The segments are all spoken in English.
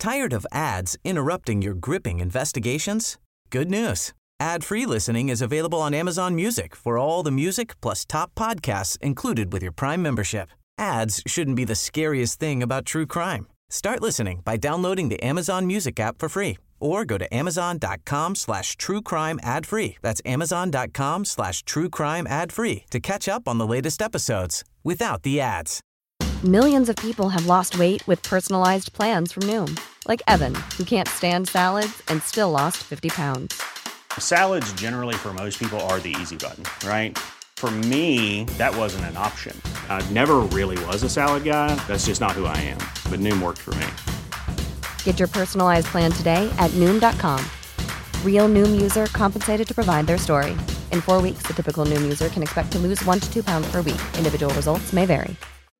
Tired of ads interrupting your gripping investigations? Good news. Ad-free listening is available on Amazon Music for all the music plus top podcasts included with your Prime membership. Ads shouldn't be the scariest thing about true crime. Start listening by downloading the Amazon Music app for free or go to amazon.com/truecrime ad-free. That's amazon.com/truecrime ad-free to catch up on the latest episodes without the ads. Millions of people have lost weight with personalized plans from Noom. Like Evan, who can't stand salads and still lost 50 pounds. Salads generally for most people are the easy button, right? For me, that wasn't an option. I never really was a salad guy. That's just not who I am. But Noom worked for me. Get your personalized plan today at Noom.com. Real Noom user compensated to provide their story. In 4 weeks, the typical Noom user can expect to lose 1 to 2 pounds per week. Individual results may vary.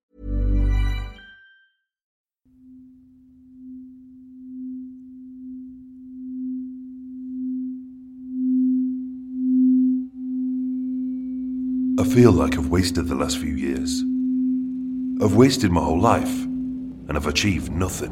I feel like I've wasted the last few years. I've wasted my whole life, and I've achieved nothing.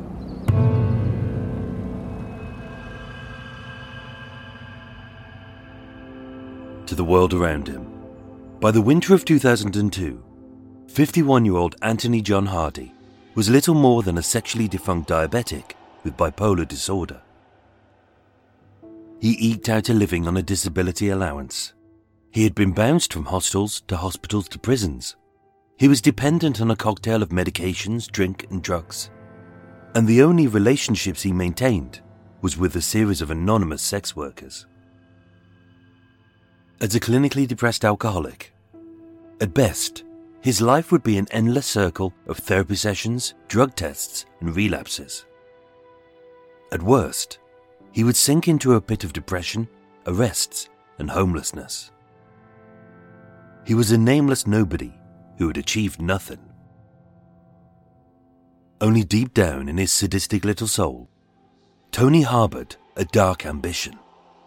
To the world around him. By the winter of 2002, 51-year-old Anthony John Hardy was little more than a sexually defunct diabetic with bipolar disorder. He eked out a living on a disability allowance. He had been bounced from hostels to hospitals to prisons. He was dependent on a cocktail of medications, drink and drugs. And the only relationships he maintained was with a series of anonymous sex workers. As a clinically depressed alcoholic, at best, his life would be an endless circle of therapy sessions, drug tests and relapses. At worst, he would sink into a pit of depression, arrests and homelessness. He was a nameless nobody who had achieved nothing. Only deep down in his sadistic little soul, Tony harbored a dark ambition.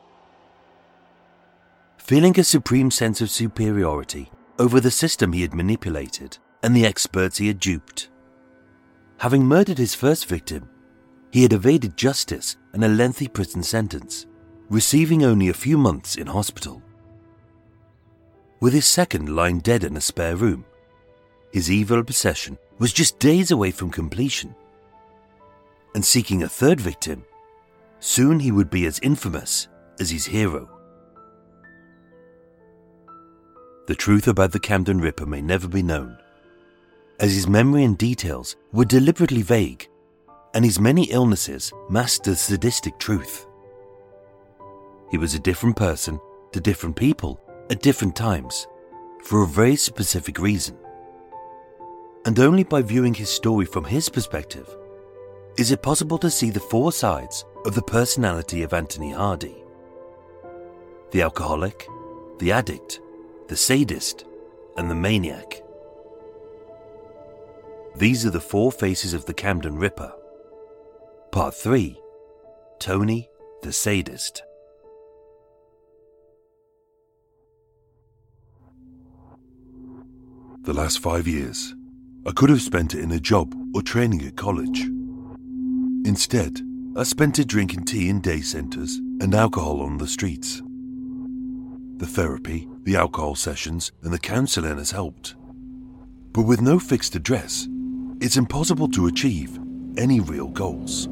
Feeling a supreme sense of superiority over the system he had manipulated and the experts he had duped. Having murdered his first victim, he had evaded justice and a lengthy prison sentence, receiving only a few months in hospital. With his second lying dead in a spare room, his evil obsession was just days away from completion. And seeking a third victim, soon he would be as infamous as his hero. The truth about the Camden Ripper may never be known, as his memory and details were deliberately vague, and his many illnesses masked the sadistic truth. He was a different person to different people at different times, for a very specific reason. And only by viewing his story from his perspective is it possible to see the four sides of the personality of Anthony Hardy. The alcoholic, the addict, the sadist, and the maniac. These are the four faces of the Camden Ripper. Part 3. Tony the Sadist. The last 5 years, I could have spent it in a job or training at college. Instead, I spent it drinking tea in day centres and alcohol on the streets. The therapy, the alcohol sessions, and the counselling has helped. But with no fixed address, it's impossible to achieve any real goals.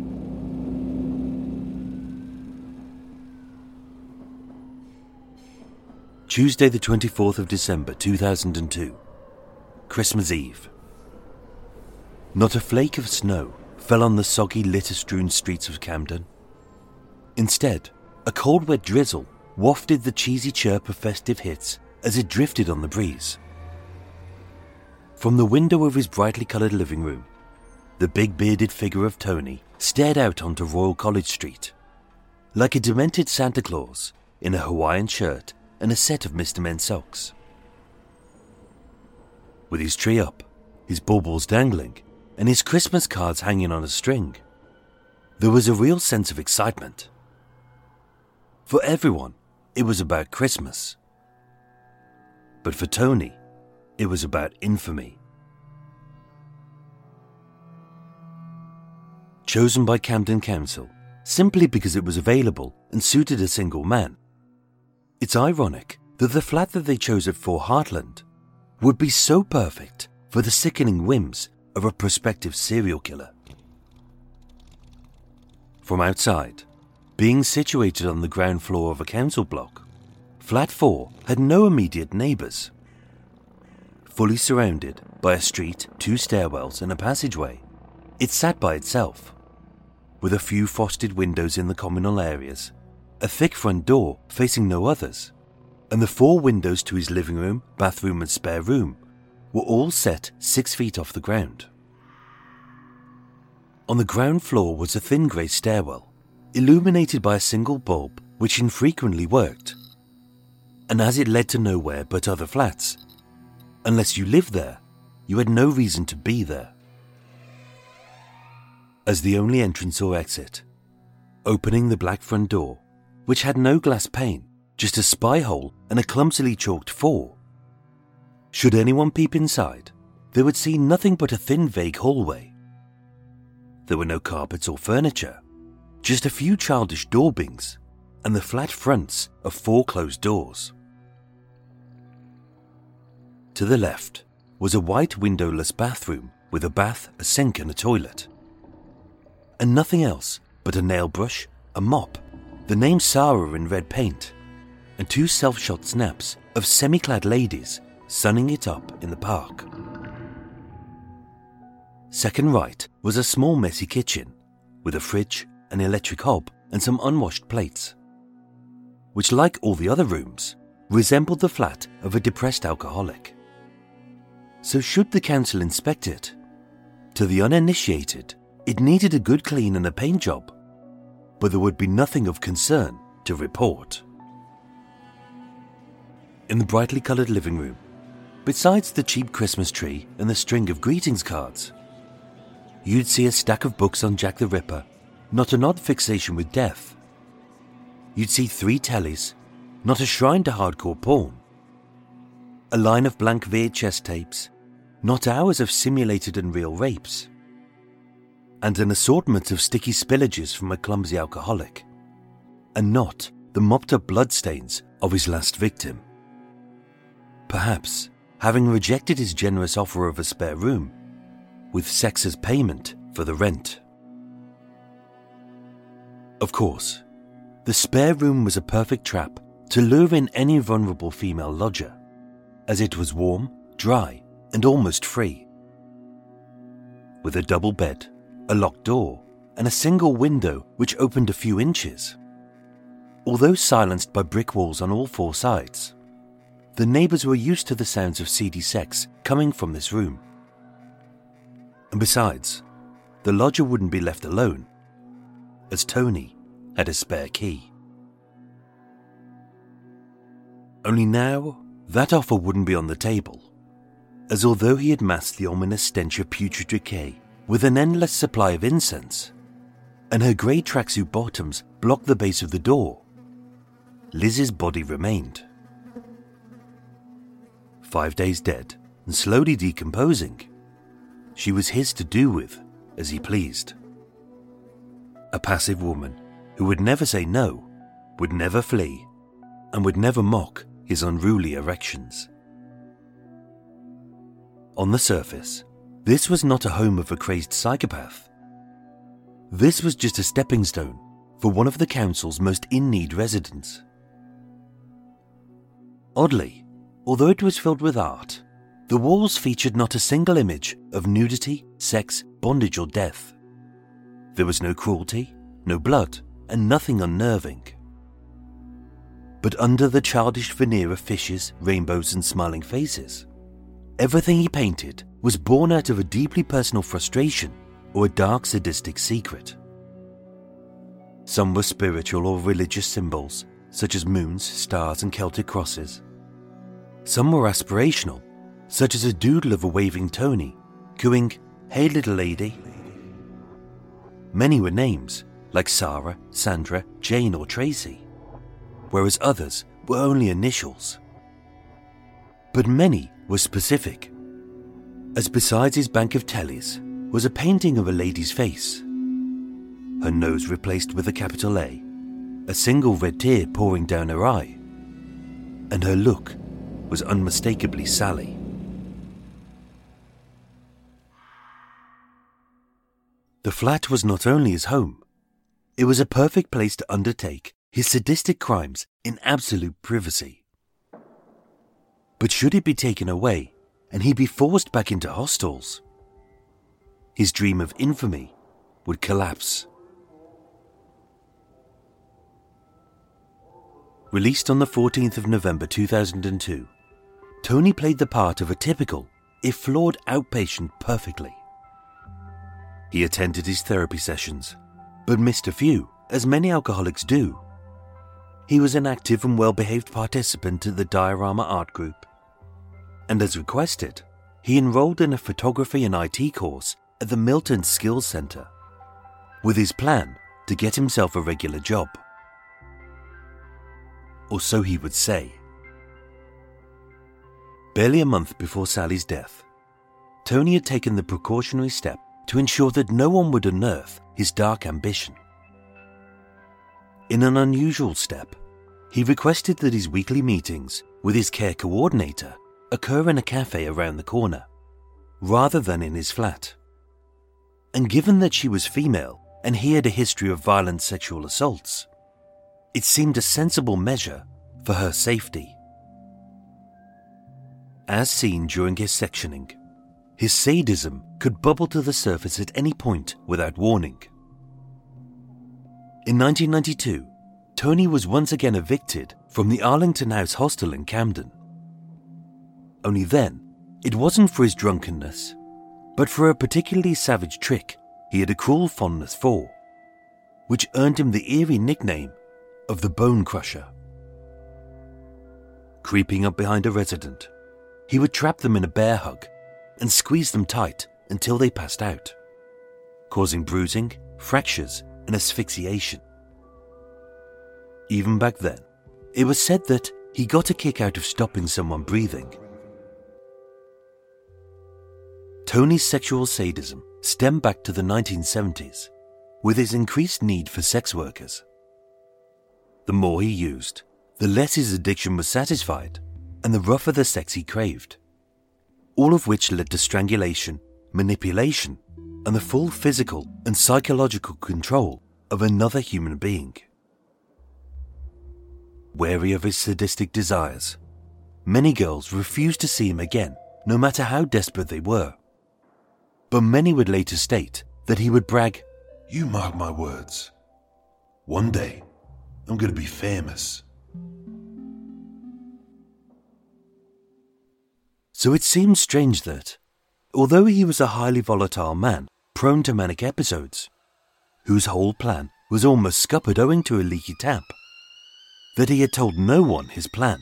Tuesday the 24th of December 2002. Christmas Eve. Not a flake of snow fell on the soggy, litter-strewn streets of Camden. Instead, a cold, wet drizzle wafted the cheesy chirp of festive hits as it drifted on the breeze. From the window of his brightly coloured living room, the big bearded figure of Tony stared out onto Royal College Street, like a demented Santa Claus in a Hawaiian shirt and a set of Mr. Men socks. With his tree up, his baubles dangling, and his Christmas cards hanging on a string, there was a real sense of excitement. For everyone, it was about Christmas. But for Tony, it was about infamy. chosen by Camden Council simply because it was available and suited a single man. It's ironic that the flat that they chose at 4 Heartland would be so perfect for the sickening whims of a prospective serial killer. From outside, being situated on the ground floor of a council block, Flat 4 had no immediate neighbours. Fully surrounded by a street, 2 stairwells and a passageway, it sat by itself, with a few frosted windows in the communal areas, a thick front door facing no others, and the 4 windows to his living room, bathroom and spare room were all set 6 feet off the ground. On the ground floor was a thin grey stairwell, illuminated by a single bulb which infrequently worked, and as it led to nowhere but other flats, unless you lived there, you had no reason to be there. As the only entrance or exit, opening the black front door, which had no glass pane, just a spy hole and a clumsily chalked 4. Should anyone peep inside, they would see nothing but a thin vague hallway. There were no carpets or furniture, just a few childish daubings and the flat fronts of 4 closed doors. To the left was a white windowless bathroom with a bath, a sink and a toilet. And nothing else but a nail brush, a mop, the name Sarah in red paint, and 2 self-shot snaps of semi-clad ladies sunning it up in the park. Second right was a small messy kitchen with a fridge, an electric hob and some unwashed plates, which, like all the other rooms, resembled the flat of a depressed alcoholic. So should the council inspect it? To the uninitiated, it needed a good clean and a paint job, but there would be nothing of concern to report. In the brightly coloured living room, besides the cheap Christmas tree and the string of greetings cards, you'd see a stack of books on Jack the Ripper, not an odd fixation with death. You'd see 3 tellies, not a shrine to hardcore porn. A line of blank VHS tapes, not hours of simulated and real rapes. And an assortment of sticky spillages from a clumsy alcoholic, and not the mopped-up bloodstains of his last victim. Perhaps, having rejected his generous offer of a spare room, with sex as payment for the rent. Of course, the spare room was a perfect trap to lure in any vulnerable female lodger, as it was warm, dry, and almost free. With a double bed, a locked door, and a single window which opened a few inches. Although silenced by brick walls on all 4 sides, the neighbours were used to the sounds of seedy sex coming from this room. And besides, the lodger wouldn't be left alone, as Tony had a spare key. Only now, that offer wouldn't be on the table, as although he had masked the ominous stench of putrid decay with an endless supply of incense, and her grey tracksuit bottoms blocked the base of the door, Liz's body remained. 5 days dead and slowly decomposing, she was his to do with as he pleased. A passive woman who would never say no, would never flee, and would never mock his unruly erections. On the surface, this was not a home of a crazed psychopath. This was just a stepping stone for one of the council's most in-need residents. Oddly, although it was filled with art, the walls featured not a single image of nudity, sex, bondage or death. There was no cruelty, no blood, and nothing unnerving. But under the childish veneer of fishes, rainbows and smiling faces, everything he painted was born out of a deeply personal frustration or a dark sadistic secret. Some were spiritual or religious symbols, such as moons, stars and Celtic crosses. Some were aspirational, such as a doodle of a waving Tony, cooing, "Hey little lady." Many were names, like Sarah, Sandra, Jane or Tracy, whereas others were only initials. But many were specific, as besides his bank of tellies was a painting of a lady's face, her nose replaced with a capital A, a single red tear pouring down her eye, and her look was unmistakably Sally. The flat was not only his home, it was a perfect place to undertake his sadistic crimes in absolute privacy. But should it be taken away and he be forced back into hostels, his dream of infamy would collapse. Released on the 14th of November 2002, Tony played the part of a typical, if flawed, outpatient perfectly. He attended his therapy sessions, but missed a few, as many alcoholics do. He was an active and well-behaved participant at the Diorama Art Group, and as requested, he enrolled in a photography and IT course at the Milton Skills Centre, with his plan to get himself a regular job. Or so he would say. Barely a month before Sally's death, Tony had taken the precautionary step to ensure that no one would unearth his dark ambition. In an unusual step, he requested that his weekly meetings with his care coordinator occur in a cafe around the corner, rather than in his flat. And given that she was female and he had a history of violent sexual assaults, it seemed a sensible measure for her safety. As seen during his sectioning, his sadism could bubble to the surface at any point without warning. In 1992, Tony was once again evicted from the Arlington House hostel in Camden. Only then, it wasn't for his drunkenness, but for a particularly savage trick he had a cruel fondness for, which earned him the eerie nickname of the Bone Crusher. Creeping up behind a resident, he would trap them in a bear hug and squeeze them tight until they passed out, causing bruising, fractures, and asphyxiation. Even back then, it was said that he got a kick out of stopping someone breathing. Tony's sexual sadism stemmed back to the 1970s, with his increased need for sex workers. The more he used, the less his addiction was satisfied, and the rougher the sex he craved, all of which led to strangulation, manipulation, and the full physical and psychological control of another human being. Wary of his sadistic desires, many girls refused to see him again, no matter how desperate they were. But many would later state that he would brag, "You mark my words. One day, I'm going to be famous." So it seems strange that, although he was a highly volatile man prone to manic episodes, whose whole plan was almost scuppered owing to a leaky tap, that he had told no one his plan.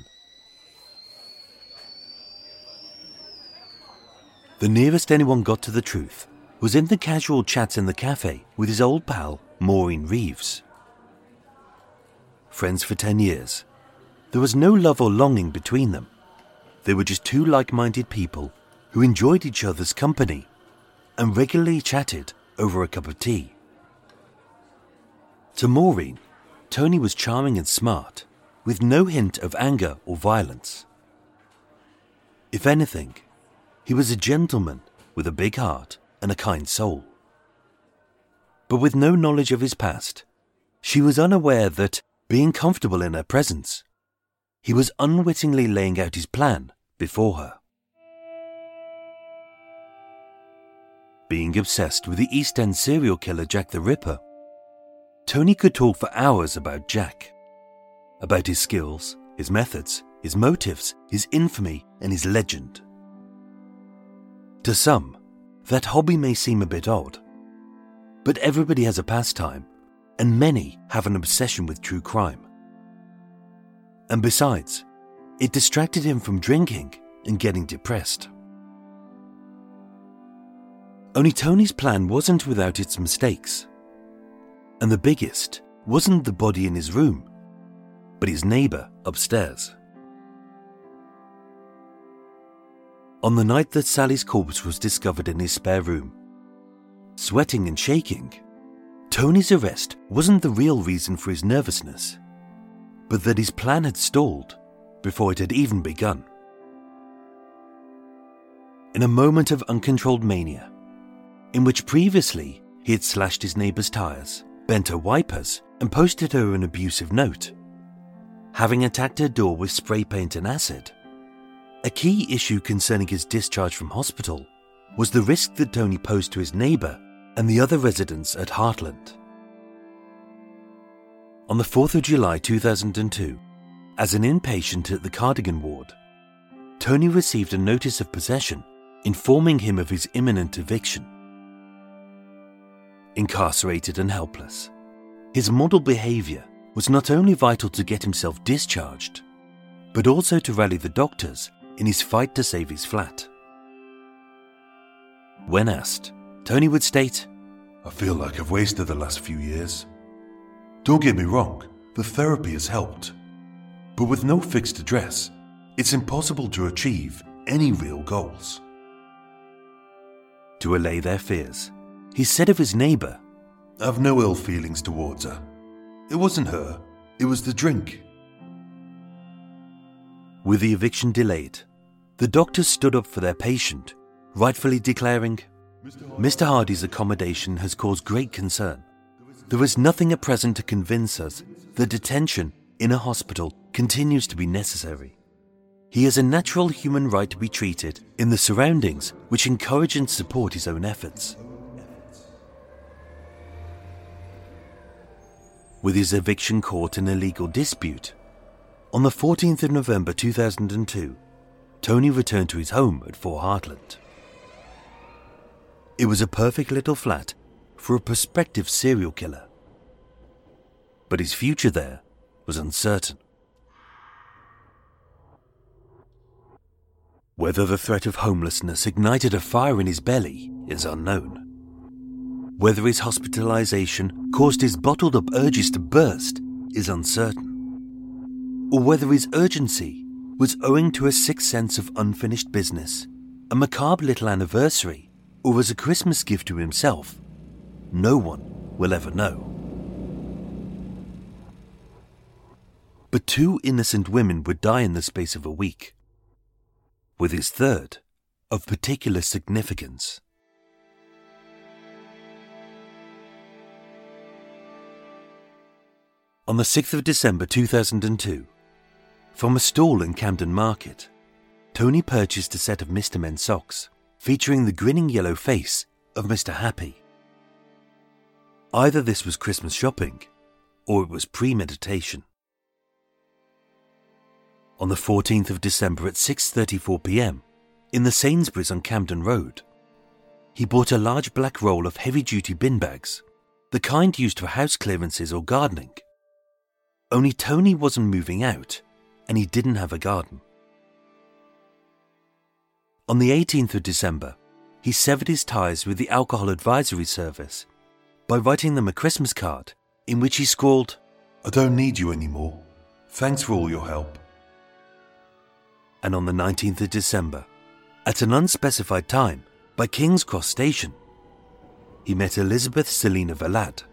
The nearest anyone got to the truth was in the casual chats in the cafe with his old pal, Maureen Reeves. Friends for 10 years, there was no love or longing between them. They were just two like-minded people who enjoyed each other's company and regularly chatted over a cup of tea. To Maureen, Tony was charming and smart, with no hint of anger or violence. If anything, he was a gentleman with a big heart and a kind soul. But with no knowledge of his past, she was unaware that, being comfortable in her presence, he was unwittingly laying out his plan before her. Being obsessed with the East End serial killer Jack the Ripper, Tony could talk for hours about Jack, about his skills, his methods, his motives, his infamy, and his legend. To some, that hobby may seem a bit odd, but everybody has a pastime, and many have an obsession with true crime. And besides, it distracted him from drinking and getting depressed. Only Tony's plan wasn't without its mistakes. And the biggest wasn't the body in his room, but his neighbour upstairs. On the night that Sally's corpse was discovered in his spare room, sweating and shaking, Tony's arrest wasn't the real reason for his nervousness, but that his plan had stalled before it had even begun. In a moment of uncontrolled mania, in which previously he had slashed his neighbour's tyres, bent her wipers, and posted her an abusive note, having attacked her door with spray paint and acid, a key issue concerning his discharge from hospital was the risk that Tony posed to his neighbour and the other residents at Heartland. On the 4th of July 2002, as an inpatient at the Cardigan ward, Tony received a notice of possession informing him of his imminent eviction. Incarcerated and helpless, his model behaviour was not only vital to get himself discharged, but also to rally the doctors in his fight to save his flat. When asked, Tony would state, "I feel like I've wasted the last few years. Don't get me wrong, the therapy has helped. But with no fixed address, it's impossible to achieve any real goals." To allay their fears, he said of his neighbour, "I've no ill feelings towards her. It wasn't her, it was the drink." With the eviction delayed, the doctors stood up for their patient, rightfully declaring, "Mr. Hardy's accommodation has caused great concern. There is nothing at present to convince us that detention in a hospital continues to be necessary. He has a natural human right to be treated in the surroundings which encourage and support his own efforts." With his eviction caught in a legal dispute, on the 14th of November 2002, Tony returned to his home at 4 Heartland. It was a perfect little flat for a prospective serial killer, but his future there was uncertain. Whether the threat of homelessness ignited a fire in his belly is unknown. Whether his hospitalization caused his bottled-up urges to burst is uncertain. Or whether his urgency was owing to a sixth sense of unfinished business, a macabre little anniversary, or as a Christmas gift to himself, no one will ever know. But 2 innocent women would die in the space of a week, with his third of particular significance. On the 6th of December 2002, from a stall in Camden Market, Tony purchased a set of Mr. Men socks featuring the grinning yellow face of Mr. Happy. Either this was Christmas shopping, or it was premeditation. On the 14th of December at 6:34 p.m, in the Sainsbury's on Camden Road, he bought a large black roll of heavy-duty bin bags, the kind used for house clearances or gardening. Only Tony wasn't moving out, and he didn't have a garden. On the 18th of December, he severed his ties with the Alcohol Advisory Service by writing them a Christmas card in which he scrawled, "I don't need you anymore. Thanks for all your help." And on the 19th of December, at an unspecified time by King's Cross Station, he met Elizabeth Selina Valad.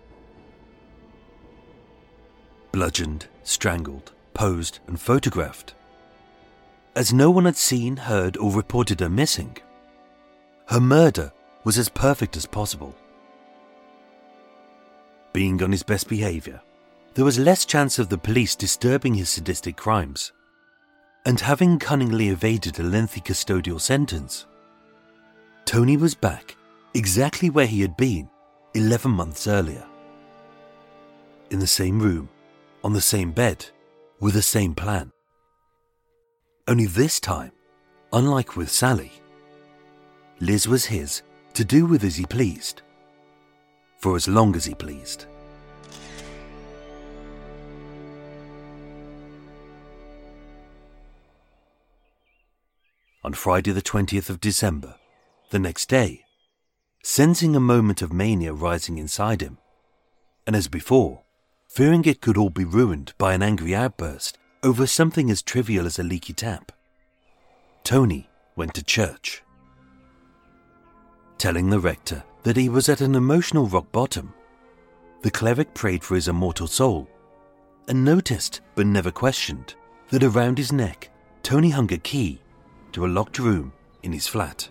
Bludgeoned, strangled, posed and photographed. As no one had seen, heard or reported her missing, her murder was as perfect as possible. Being on his best behaviour, there was less chance of the police disturbing his sadistic crimes, and having cunningly evaded a lengthy custodial sentence, Tony was back exactly where he had been 11 months earlier. In the same room, on the same bed, with the same plan. Only this time, unlike with Sally, Liz was his to do with as he pleased, for as long as he pleased. On Friday the 20th of December, the next day, sensing a moment of mania rising inside him, and as before, fearing it could all be ruined by an angry outburst over something as trivial as a leaky tap, Tony went to church. Telling the rector that he was at an emotional rock bottom, the cleric prayed for his immortal soul and noticed, but never questioned, that around his neck Tony hung a key to a locked room in his flat.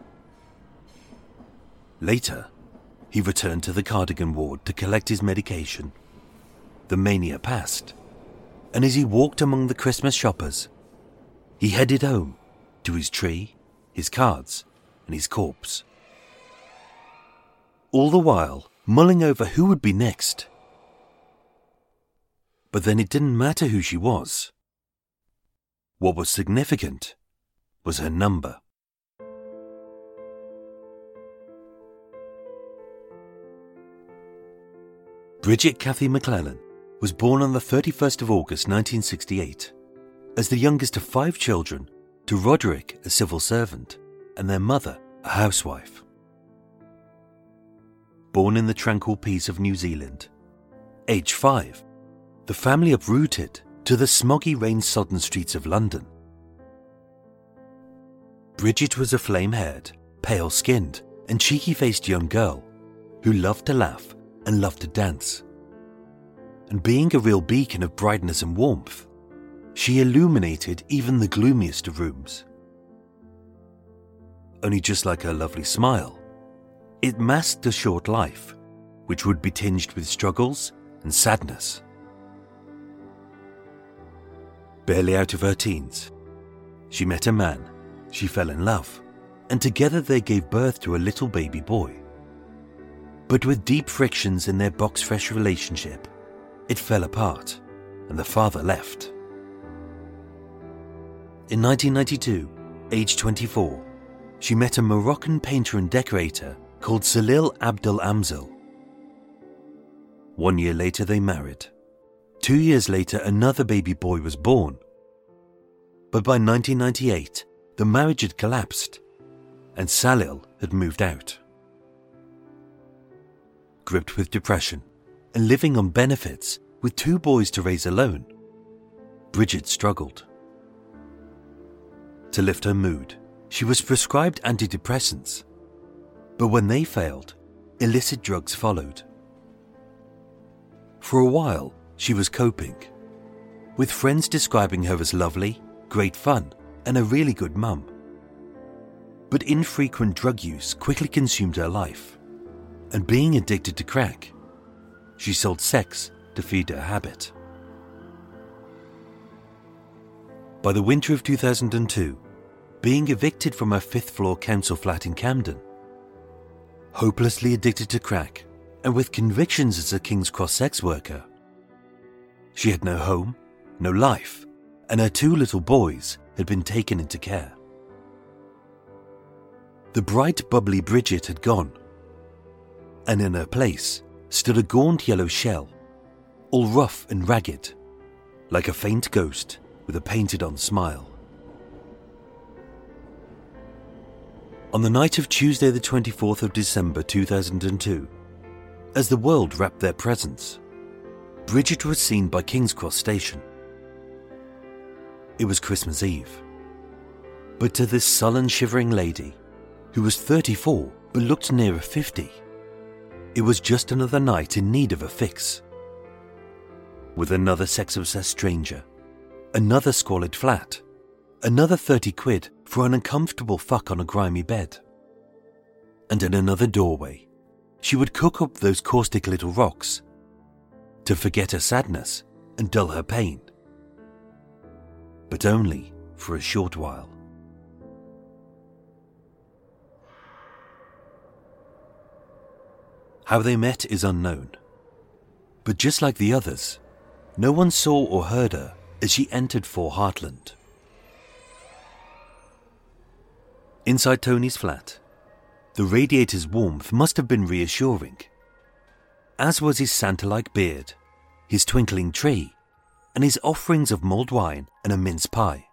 Later, he returned to the Cardigan ward to collect his medication. The mania passed, and as he walked among the Christmas shoppers, he headed home to his tree, his cards, and his corpse. All the while, mulling over who would be next. But then it didn't matter who she was. What was significant was her number. Bridget Cathy McClellan was born on the 31st of August 1968 as the youngest of 5 children to Roderick, a civil servant, and their mother, a housewife. Born in the tranquil peace of New Zealand, age 5, the family uprooted to the smoggy rain-sodden streets of London. Bridget was a flame-haired, pale-skinned, and cheeky-faced young girl who loved to laugh and loved to dance. And being a real beacon of brightness and warmth, she illuminated even the gloomiest of rooms. Only just like her lovely smile, it masked a short life, which would be tinged with struggles and sadness. Barely out of her teens, she met a man, she fell in love, and together they gave birth to a little baby boy. But with deep frictions in their box-fresh relationship, it fell apart, and the father left. In 1992, age 24, she met a Moroccan painter and decorator called Salil Abdel Amzil. 1 year later they married. 2 years later another baby boy was born. But by 1998, the marriage had collapsed, and Salil had moved out. Gripped with depression and living on benefits with 2 boys to raise alone, Bridget struggled. To lift her mood, she was prescribed antidepressants, but when they failed, illicit drugs followed. For a while, she was coping, with friends describing her as lovely, great fun, and a really good mum. But infrequent drug use quickly consumed her life, and being addicted to crack, she sold sex to feed her habit. By the winter of 2002, being evicted from her 5th-floor council flat in Camden, hopelessly addicted to crack, and with convictions as a King's Cross sex worker, she had no home, no life, and her 2 little boys had been taken into care. The bright, bubbly Bridget had gone, and in her place stood a gaunt yellow shell, all rough and ragged, like a faint ghost with a painted-on smile. On the night of Tuesday the 24th of December 2002, as the world wrapped their presents, Bridget was seen by King's Cross Station. It was Christmas Eve. But to this sullen, shivering lady, who was 34 but looked nearer 50, it was just another night in need of a fix. With another sex-obsessed stranger, another squalid flat, another 30 quid for an uncomfortable fuck on a grimy bed. And in another doorway, she would cook up those caustic little rocks to forget her sadness and dull her pain. But only for a short while. How they met is unknown. But just like the others, no one saw or heard her as she entered 4 Hartland. Inside Tony's flat, the radiator's warmth must have been reassuring, as was his Santa-like beard, his twinkling tree, and his offerings of mulled wine and a mince pie.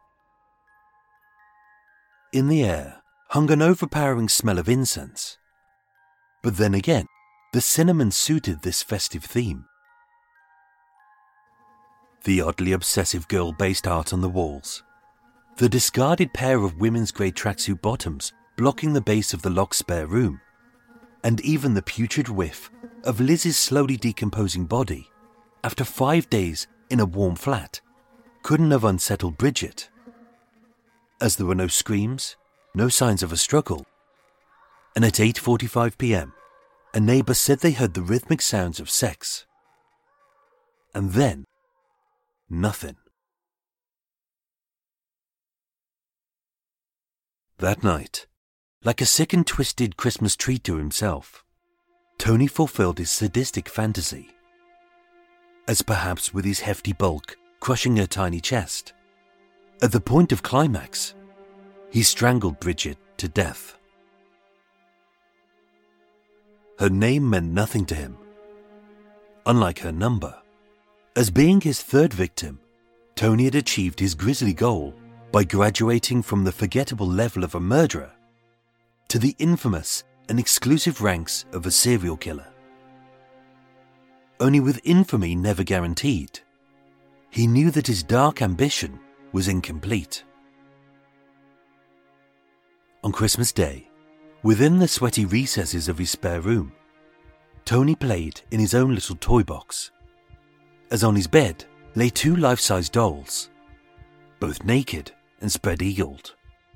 In the air hung an overpowering smell of incense, but then again, the cinnamon suited this festive theme. The oddly obsessive girl-based art on the walls, the discarded pair of women's grey tracksuit bottoms blocking the base of the locked spare room, and even the putrid whiff of Liz's slowly decomposing body after 5 days in a warm flat couldn't have unsettled Bridget, as there were no screams, no signs of a struggle, and at 8:45 p.m, a neighbour said they heard the rhythmic sounds of sex. And then, nothing. That night, like a sick and twisted Christmas treat to himself, Tony fulfilled his sadistic fantasy, as perhaps with his hefty bulk crushing her tiny chest, at the point of climax, he strangled Bridget to death. Her name meant nothing to him, unlike her number. As being his third victim, Tony had achieved his grisly goal by graduating from the forgettable level of a murderer to the infamous and exclusive ranks of a serial killer. Only with infamy never guaranteed, he knew that his dark ambition was incomplete. On Christmas Day, within the sweaty recesses of his spare room, Tony played in his own little toy box, as on his bed lay 2 life-size dolls, both naked and spread-eagled.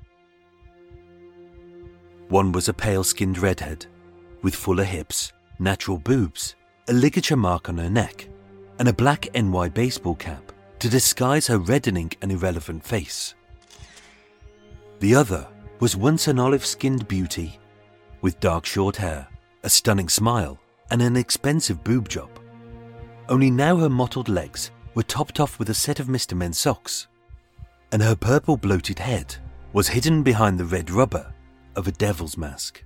One was a pale-skinned redhead, with fuller hips, natural boobs, a ligature mark on her neck, and a black NY baseball cap to disguise her reddening and irrelevant face. The other was once an olive-skinned beauty, with dark short hair, a stunning smile, and an expensive boob job. Only now her mottled legs were topped off with a set of Mr. Men socks, and her purple bloated head was hidden behind the red rubber of a devil's mask.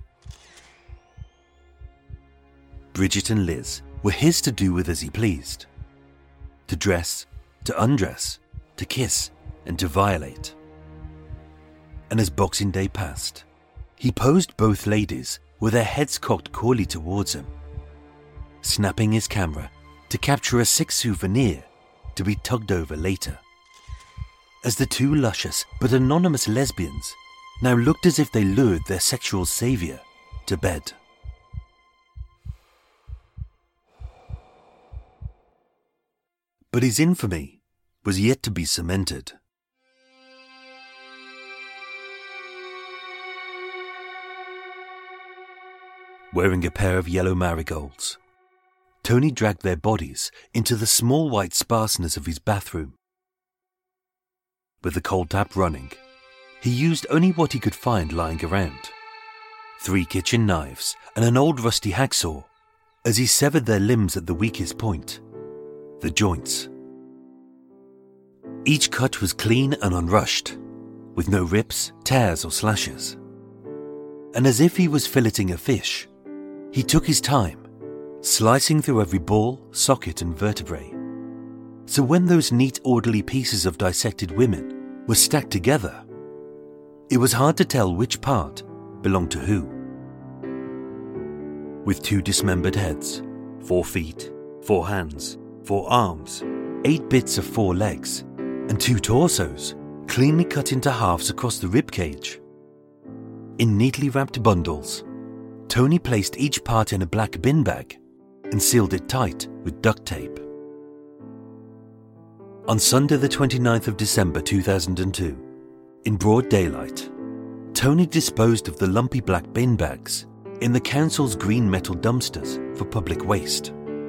Bridget and Liz were his to do with as he pleased. To dress, to undress, to kiss, and to violate. And as Boxing Day passed, he posed both ladies with their heads cocked coolly towards him, snapping his camera to capture a sick souvenir to be tugged over later. As the 2 luscious but anonymous lesbians now looked as if they lured their sexual saviour to bed. But his infamy was yet to be cemented. Wearing a pair of yellow marigolds, Tony dragged their bodies into the small white sparseness of his bathroom. With the cold tap running, he used only what he could find lying around. 3 kitchen knives and an old rusty hacksaw as he severed their limbs at the weakest point, the joints. Each cut was clean and unrushed, with no rips, tears or slashes. And as if he was filleting a fish, he took his time, slicing through every ball, socket and vertebrae. So when those neat, orderly pieces of dissected women were stacked together, it was hard to tell which part belonged to who. With 2 dismembered heads, 4 feet, 4 hands, 4 arms, 8 bits of 4 legs, and 2 torsos cleanly cut into halves across the ribcage. In neatly wrapped bundles, Tony placed each part in a black bin bag and sealed it tight with duct tape. On Sunday the 29th of December 2002, in broad daylight, Tony disposed of the lumpy black bin bags in the council's green metal dumpsters for public waste.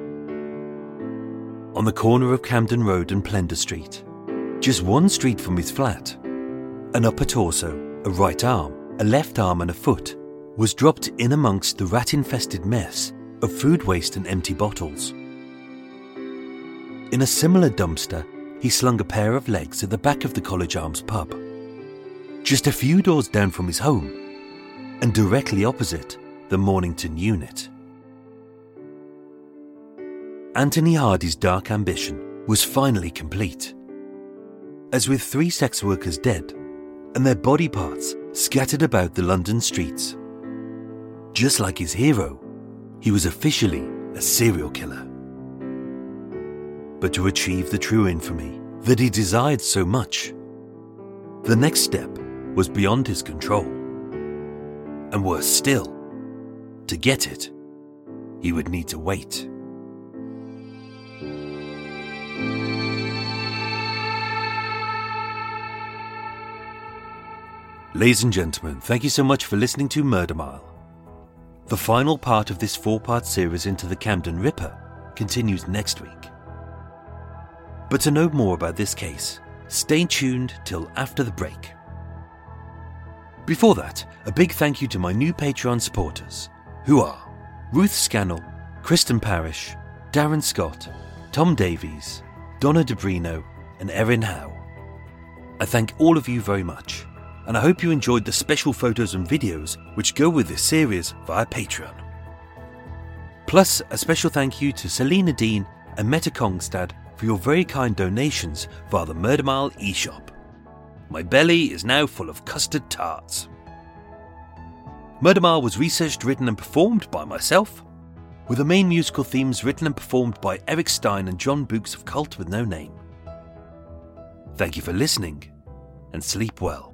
On the corner of Camden Road and Plender Street, just 1 street from his flat, an upper torso, a right arm, a left arm and a foot was dropped in amongst the rat-infested mess of food waste and empty bottles. In a similar dumpster, he slung a pair of legs at the back of the College Arms pub, just a few doors down from his home, and directly opposite the Mornington unit. Anthony Hardy's dark ambition was finally complete, as with 3 sex workers dead and their body parts scattered about the London streets. Just like his hero, he was officially a serial killer. But to achieve the true infamy that he desired so much, the next step was beyond his control. And worse still, To get it, he would need to wait. Ladies and gentlemen, thank you so much for listening to Murder Mile. The final part of this 4-part series into the Camden Ripper continues next week. But to know more about this case, stay tuned till after the break. Before that, a big thank you to my new Patreon supporters, who are Ruth Scannell, Kristen Parrish, Darren Scott, Tom Davies, Donna DeBrino, and Erin Howe. I thank all of you very much, and I hope you enjoyed the special photos and videos which go with this series via Patreon. Plus, a special thank you to Selena Dean and Meta Kongstad for your very kind donations via the Murder Mile eShop. My belly is now full of custard tarts. Murder Mile was researched, written and performed by myself, with the main musical themes written and performed by Eric Stein and John Books of Cult with No Name. Thank you for listening, and sleep well.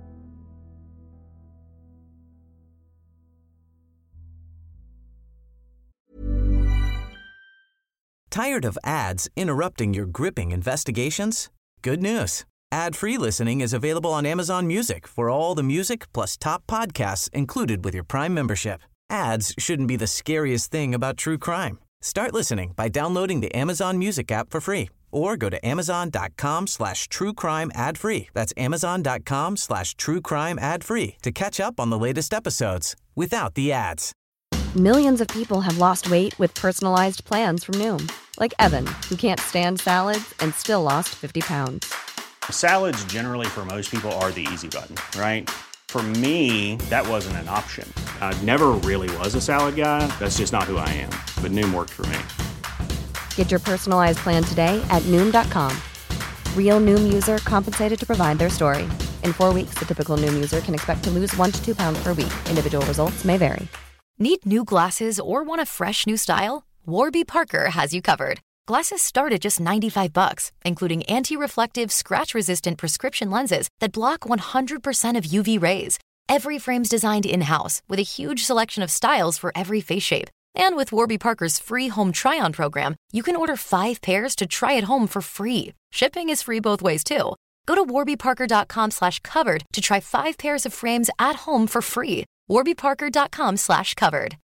Tired of ads interrupting your gripping investigations? Good news. Ad-free listening is available on Amazon Music for all the music plus top podcasts included with your Prime membership. Ads shouldn't be the scariest thing about true crime. Start listening by downloading the Amazon Music app for free or go to amazon.com/truecrime ad-free. That's amazon.com/truecrime ad-free to catch up on the latest episodes without the ads. Millions of people have lost weight with personalized plans from Noom. Like Evan, who can't stand salads and still lost 50 pounds. Salads generally for most people are the easy button, right? For me, that wasn't an option. I never really was a salad guy. That's just not who I am. But Noom worked for me. Get your personalized plan today at Noom.com. Real Noom user compensated to provide their story. In 4 weeks, the typical Noom user can expect to lose 1 to 2 pounds per week. Individual results may vary. Need new glasses or want a fresh new style? Warby Parker has you covered. Glasses start at just $95, including anti-reflective, scratch-resistant prescription lenses that block 100% of UV rays. Every frame's designed in-house with a huge selection of styles for every face shape. And with Warby Parker's free home try-on program, you can order 5 pairs to try at home for free. Shipping is free both ways, too. Go to warbyparker.com/covered to try 5 pairs of frames at home for free. warbyparker.com/covered.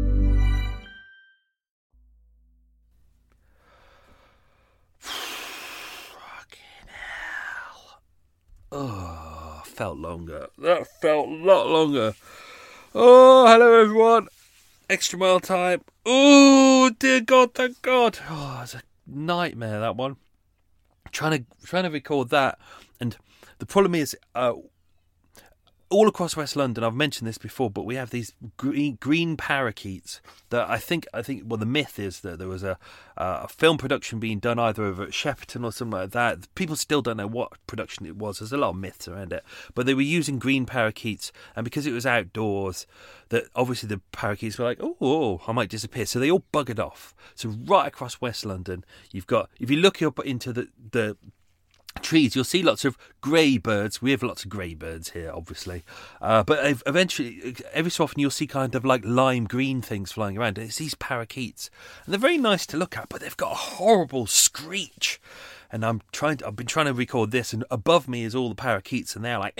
Fucking hell. Oh, felt longer. That felt a lot longer. Oh, hello everyone. Extra mile time. Oh, dear God, thank God. Oh, it's a nightmare, that one. Trying to record that, and the problem is, all across West London, I've mentioned this before, but we have these green parakeets that I think. Well, the myth is that there was a film production being done either over at Shepperton or something like that. People still don't know what production it was. There's a lot of myths around it, but they were using green parakeets, and because it was outdoors, that obviously the parakeets were like, oh, I might disappear, so they all buggered off. So right across West London, you've got, if you look up into the trees, you'll see lots of grey birds. We have lots of grey birds here, obviously. But eventually, every so often, you'll see kind of like lime green things flying around. And it's these parakeets. And they're very nice to look at, but they've got a horrible screech. And I've been trying to record this, and above me is all the parakeets, and they're like...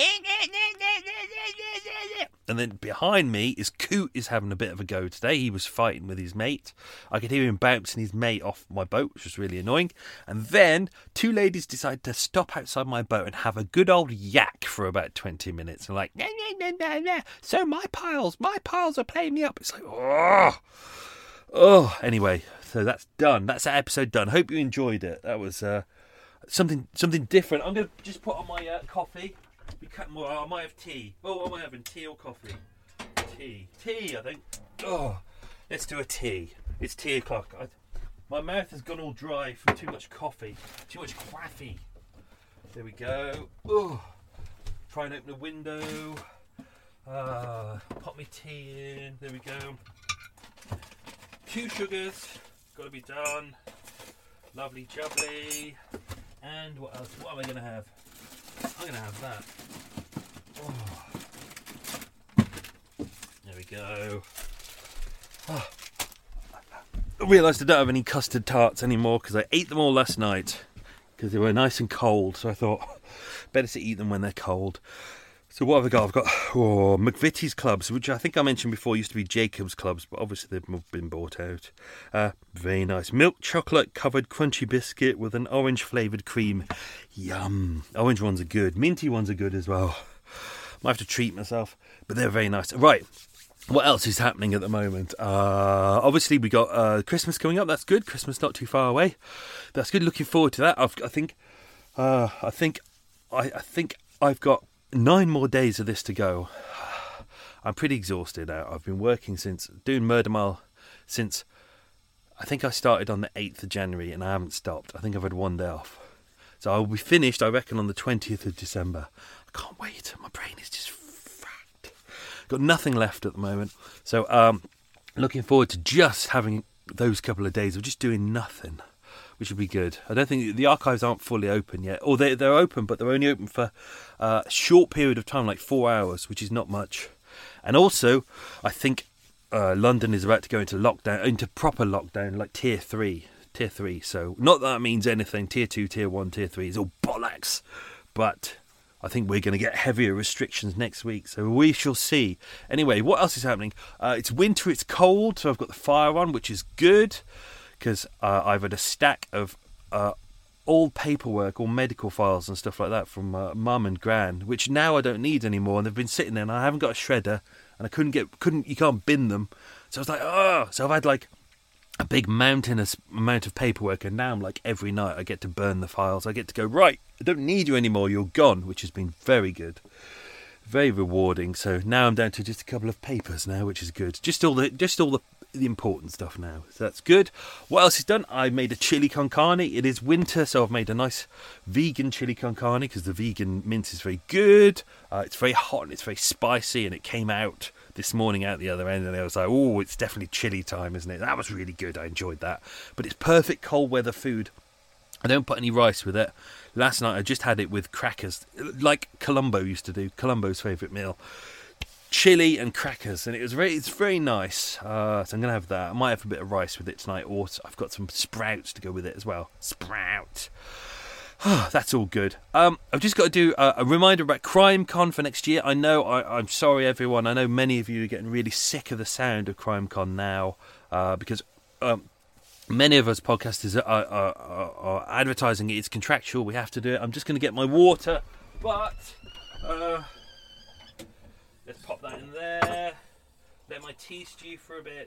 And then behind me is Coot is having a bit of a go today. He was fighting with his mate. I could hear him bouncing his mate off my boat, which was really annoying. And then 2 ladies decided to stop outside my boat and have a good old yak for about 20 minutes. And like, nah. So my piles are playing me up. It's like, oh. Anyway, so that's done. That's that episode done. Hope you enjoyed it. That was something different. I'm going to just put on my coffee. I might have tea. Oh, what am I having? Tea or coffee? Tea, I think. Oh, let's do a tea. It's tea o'clock. My mouth has gone all dry from too much coffee. Too much coffee. There we go. Oh, try and open the window. Pop my tea in. There we go. 2 sugars. Got to be done. Lovely jubbly. And what else? What am I going to have? I'm going to have that. Oh. There we go. I realised I don't have any custard tarts anymore because I ate them all last night because they were nice and cold. So I thought, better to eat them when they're cold. So what have I got? I've got McVitie's Clubs, which I think I mentioned before used to be Jacob's Clubs, but obviously they've been bought out. Very nice. Milk chocolate covered crunchy biscuit with an orange flavoured cream. Yum. Orange ones are good. Minty ones are good as well. Might have to treat myself, but they're very nice. Right. What else is happening at the moment? Obviously, we got Christmas coming up. That's good. Christmas not too far away. That's good. Looking forward to that. I think I've got 9 more days of this to go. I'm pretty exhausted now. I've been working doing Murder Mile since I think I started on the 8th of January and I haven't stopped. I think I've had 1 day off. So I'll be finished, I reckon, on the 20th of December. I can't wait. My brain is just fracked. Got nothing left at the moment. So looking forward to just having those couple of days of just doing nothing, which would be good. I don't think the archives aren't fully open yet. Or they're open, but they're only open for a short period of time, like 4 hours, which is not much. And also, I think London is about to go into proper lockdown, like tier 3. So not that means anything. Tier 2, tier 1, tier 3 is all bollocks. But I think we're going to get heavier restrictions next week, so we shall see. Anyway, what else is happening? It's winter, it's cold, so I've got the fire on, which is good, because I've had a stack of old paperwork, all medical files and stuff like that from Mum and Gran, which now I don't need anymore, and they've been sitting there, and I haven't got a shredder, and you can't bin them, so I was like, oh, so I've had like a big mountainous amount of paperwork, and now I'm like, every night I get to burn the files. I get to go, right, I don't need you anymore, you're gone, which has been very good, very rewarding. So now I'm down to just a couple of papers now, which is good. Just all the important stuff now, so that's good. What else is done? I made a chili con carne. It is winter, so I've made a nice vegan chili con carne because the vegan mince is very good. It's very hot and it's very spicy, and it came out this morning out the other end, and I was like, oh, it's definitely chili time, isn't it? That was really good. I enjoyed that. But it's perfect cold weather food. I don't put any rice with it. Last night I just had it with crackers, like Columbo used to do. Columbo's favourite meal. Chili and crackers, and it's very nice. So I'm going to have that. I might have a bit of rice with it tonight, or I've got some sprouts to go with it as well. Sprout. That's all good. I've just got to do a reminder about CrimeCon for next year. I know, I'm sorry everyone, I know many of you are getting really sick of the sound of CrimeCon now, because many of us podcasters are advertising it. It's contractual, we have to do it. I'm just going to get my water, but let's pop that in there, let my tea stew for a bit.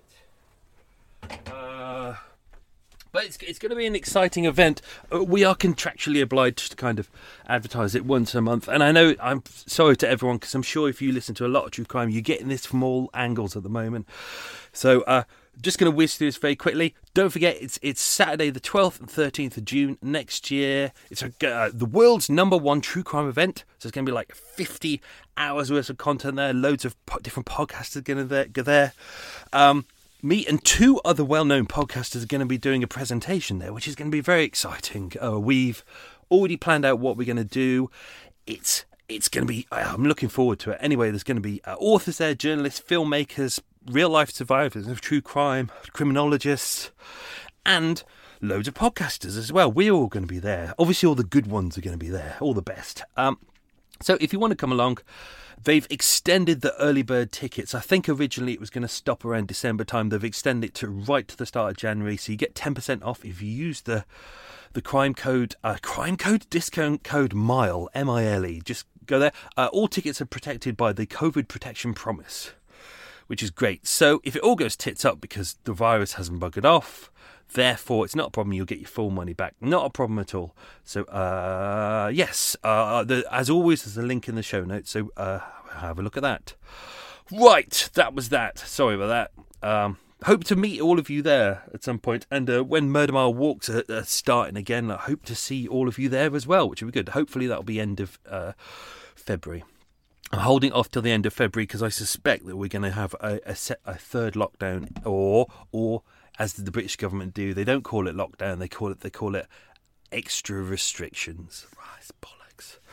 But it's going to be an exciting event. We are contractually obliged to kind of advertise it once a month. And I know, I'm sorry to everyone, because I'm sure if you listen to a lot of true crime, you're getting this from all angles at the moment. So just going to whiz through this very quickly. Don't forget, it's Saturday the 12th and 13th of June next year. It's the world's #1 true crime event. So it's going to be like 50 hours worth of content there. Loads of different podcasters are going to go there. Me and 2 other well-known podcasters are going to be doing a presentation there, which is going to be very exciting. We've already planned out what we're going to do. It's going to be, I'm looking forward to it. Anyway, there's going to be authors there, journalists, filmmakers, real-life survivors of true crime, criminologists, and loads of podcasters as well. We're all going to be there. Obviously, all the good ones are going to be there, all the best. So if you want to come along, they've extended the early bird tickets. I think originally it was going to stop around December time. They've extended it to right to the start of January. So you get 10% off if you use the crime code discount code MILE, M-I-L-E. Just go there. All tickets are protected by the COVID protection promise, which is great. So if it all goes tits up because the virus hasn't buggered off, therefore it's not a problem, you'll get your full money back. Not a problem at all. So yes, as always there's a link in the show notes, so have a look at that. Right, that was that. Sorry about that. Hope to meet all of you there at some point, and when Murder Mile walks are starting again, I hope to see all of you there as well, which will be good. Hopefully that'll be end of February. I'm holding off till the end of February because I suspect that we're going to have a third lockdown, or as the British government do, they don't call it lockdown, they call it extra restrictions. Right, it's bollocks.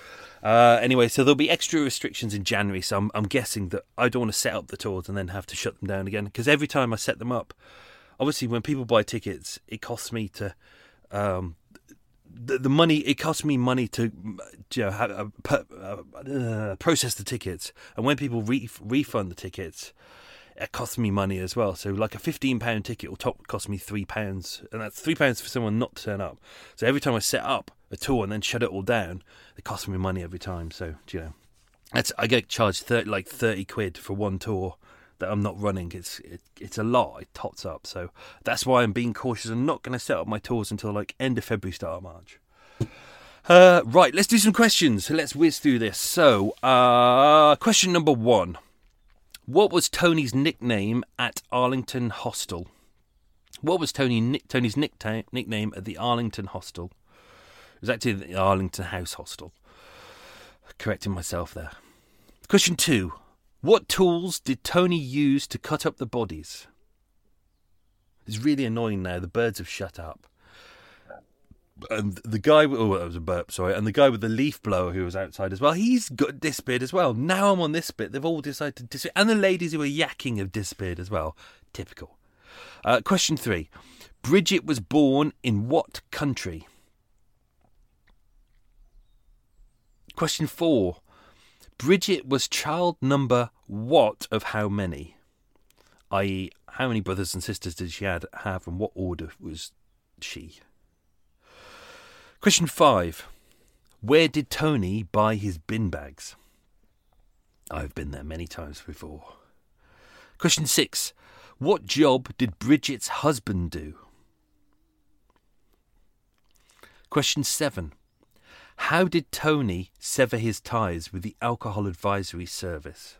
Anyway, so there'll be extra restrictions in January, so I'm guessing that I don't want to set up the tours and then have to shut them down again, because every time I set them up, obviously when people buy tickets, it costs me to the money. It costs me money to process the tickets, and when people refund the tickets, it costs me money as well. So like a £15 ticket will cost me £3, and that's £3 for someone not to turn up. So every time I set up a tour and then shut it all down, it costs me money every time. So I get charged 30 quid for one tour that I'm not running. It's a lot. It tots up. So that's why I'm being cautious. I'm not going to set up my tours until like end of February, start of March. Right, let's do some questions. Let's whiz through this. So, question number 1. What was Tony's nickname at Arlington Hostel? What was Tony's nickname at the Arlington Hostel? It was actually the Arlington House Hostel. Correcting myself there. Question 2. What tools did Tony use to cut up the bodies? It's really annoying now. The birds have shut up. And the guy... Oh, that was a burp, sorry. And the guy with the leaf blower who was outside as well, he's got disappeared as well. Now I'm on this bit. They've all decided to disappear. And the ladies who were yakking have disappeared as well. Typical. Question 3. Bridget was born in what country? Question 4. Bridget was child number what of how many? I.e., how many brothers and sisters did she have and what order was she? Question 5. Where did Tony buy his bin bags? I've been there many times before. Question 6. What job did Bridget's husband do? Question 7. How did Tony sever his ties with the Alcohol Advisory Service?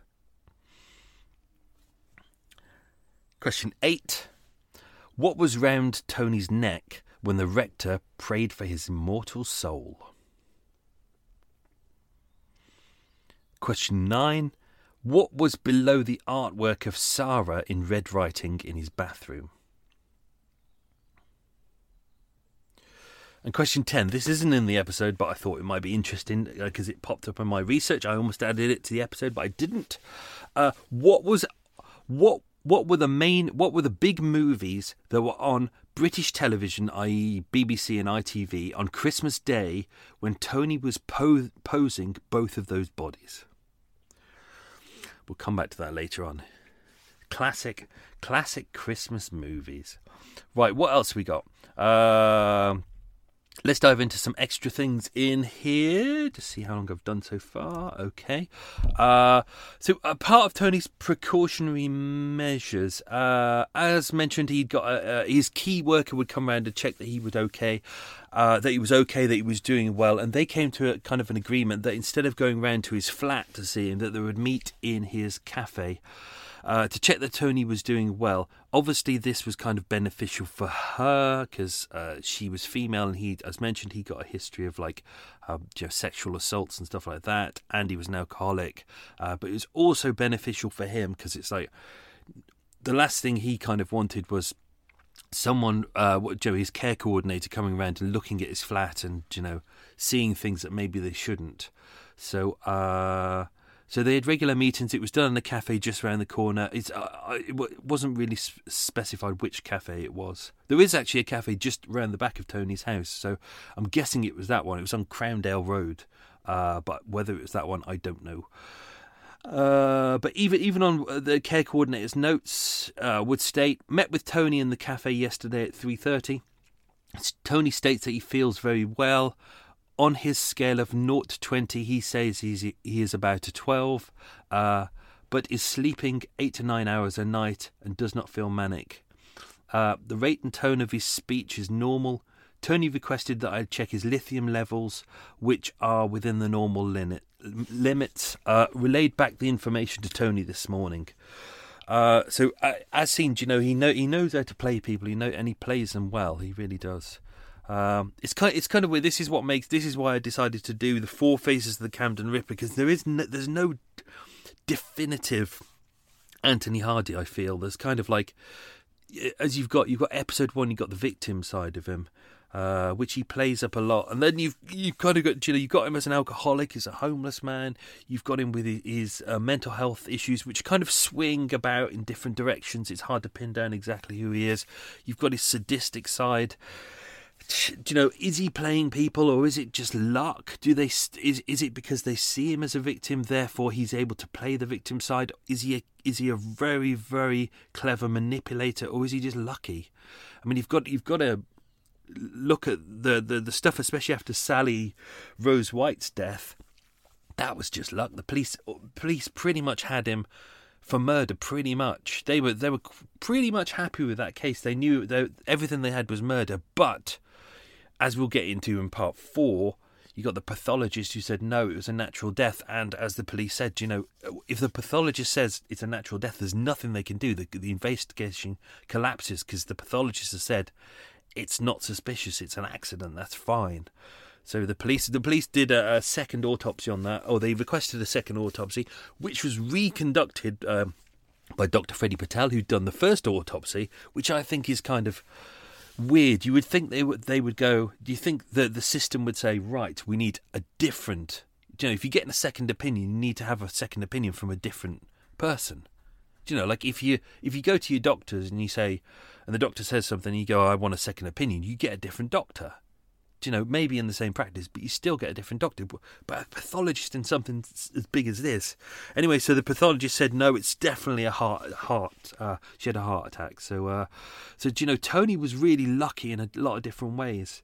Question 8. What was round Tony's neck when the rector prayed for his immortal soul? Question 9. What was below the artwork of Sarah in red writing in his bathroom? And question 10. This isn't in the episode, but I thought it might be interesting because it popped up in my research. I almost added it to the episode, but I didn't. What were the big movies that were on British television, i.e. BBC and ITV, on Christmas Day when Tony was posing both of those bodies? We'll come back to that later on. Classic Christmas movies. Right, what else we got? Let's dive into some extra things in here to see how long I've done so far. Okay. So part of Tony's precautionary measures, as mentioned, he'd got his key worker would come around to check that he was okay, that he was doing well, and they came to a kind of an agreement that instead of going round to his flat to see him, that they would meet in his cafe. To check that Tony was doing well. Obviously, this was kind of beneficial for her because she was female, and he, as mentioned, he got a history of sexual assaults and stuff like that, and he was an alcoholic. But it was also beneficial for him because it's like the last thing he kind of wanted was someone, his care coordinator, coming around and looking at his flat and seeing things that maybe they shouldn't. So they had regular meetings. It was done in a cafe just around the corner. It wasn't really specified which cafe it was. There is actually a cafe just around the back of Tony's house, so I'm guessing it was that one. It was on Crowndale Road, but whether it was that one, I don't know. But even on the care coordinator's notes would state, met with Tony in the cafe yesterday at 3:30. Tony states that he feels very well. On his scale of 0 to 20, he says he is about a 12, but is sleeping 8 to 9 hours a night and does not feel manic. The rate and tone of his speech is normal. Tony requested that I check his lithium levels, which are within the normal limits. Relayed back the information to Tony this morning. So as seen, he knows how to play people. And he plays them well. He really does. It's kind of weird. This is why I decided to do the 4 phases of the Camden Ripper, because there's no definitive Anthony Hardy. I feel there's kind of like, as you've got episode 1, you've got the victim side of him, which he plays up a lot. And then you've kind of got, you've got him as an alcoholic, he's a homeless man. You've got him with his mental health issues, which kind of swing about in different directions. It's hard to pin down exactly who he is. You've got his sadistic side. Is he playing people, or is it just luck? Is it because they see him as a victim, therefore he's able to play the victim side? Is he a very, very clever manipulator, or is he just lucky? I mean, you've got to look at the stuff, especially after Sally Rose White's death. That was just luck. The police pretty much had him for murder. Pretty much, they were pretty much happy with that case. They knew that everything they had was murder, but as we'll get into in part 4, you got the pathologist who said no, it was a natural death. And as the police said, if the pathologist says it's a natural death, there's nothing they can do. The investigation collapses because the pathologist has said it's not suspicious, it's an accident, that's fine. So the police did a second autopsy on that, or they requested a second autopsy, which was reconducted by Dr. Freddie Patel, who'd done the first autopsy, which I think is kind of weird. You would think they would go, do you think that the system would say, right, we need a different, if you're getting a second opinion, you need to have a second opinion from a different person. Like if you go to your doctors and you say, and the doctor says something, and you go, I want a second opinion, you get a different doctor. Maybe in the same practice, but you still get a different doctor. But a pathologist in something as big as this. Anyway, so the pathologist said, no, it's definitely a heart. She had a heart attack. So Tony was really lucky in a lot of different ways.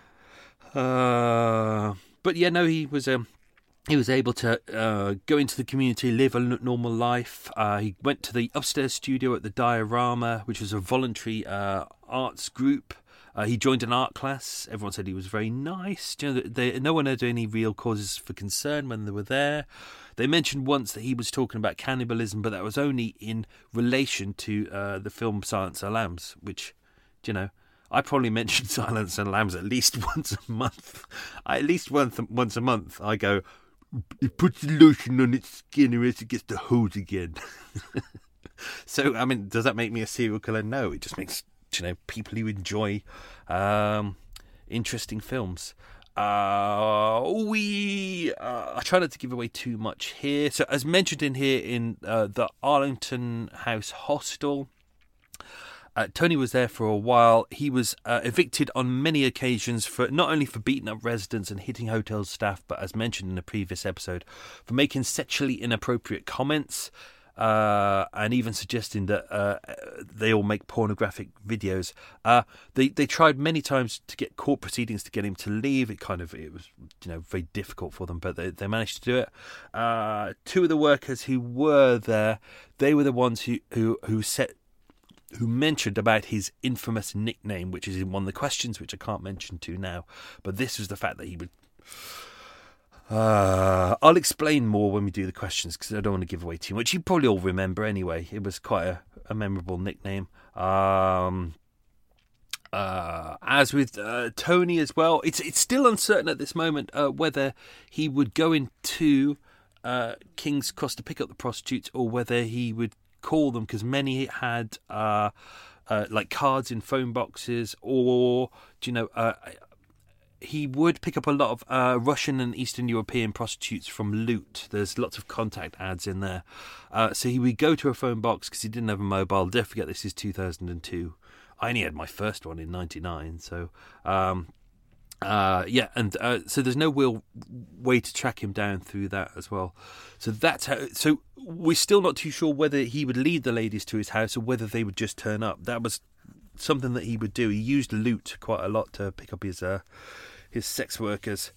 But yeah, no, he was able to go into the community, live a normal life. He went to the upstairs studio at the Diorama, which was a voluntary arts group. He joined an art class. Everyone said he was very nice. No one had any real causes for concern when they were there. They mentioned once that he was talking about cannibalism, but that was only in relation to the film Silence of the Lambs, which, I probably mention Silence of the Lambs at least once a month. Once a month, I go, it puts the lotion on its skin or else it gets the hose again. So, I mean, does that make me a serial killer? No, it just makes people who enjoy interesting films. I try not to give away too much here. So as mentioned in here in the Arlington House Hostel, Tony was there for a while. He was evicted on many occasions for not only for beating up residents and hitting hotel staff, but as mentioned in a previous episode, for making sexually inappropriate comments. And even suggesting that they all make pornographic videos. They tried many times to get court proceedings to get him to leave. It was very difficult for them, but they managed to do it. Two of the workers who were there, they were the ones who mentioned about his infamous nickname, which is in one of the questions, which I can't mention to now. But this was the fact that he would. I'll explain more when we do the questions because I don't want to give away too much. You probably all remember anyway. It was quite a memorable nickname. As with Tony as well, it's still uncertain at this moment whether he would go into King's Cross to pick up the prostitutes or whether he would call them, because many had like cards in phone boxes, or he would pick up a lot of Russian and Eastern European prostitutes from Loot. There's lots of contact ads in there. So he would go to a phone box because he didn't have a mobile. Don't forget, this is 2002. I only had my first one in 99. So, so there's no real way to track him down through that as well. So that's how. So we're still not too sure whether he would lead the ladies to his house or whether they would just turn up. That was something that he would do. He used Loot quite a lot to pick up his sex workers.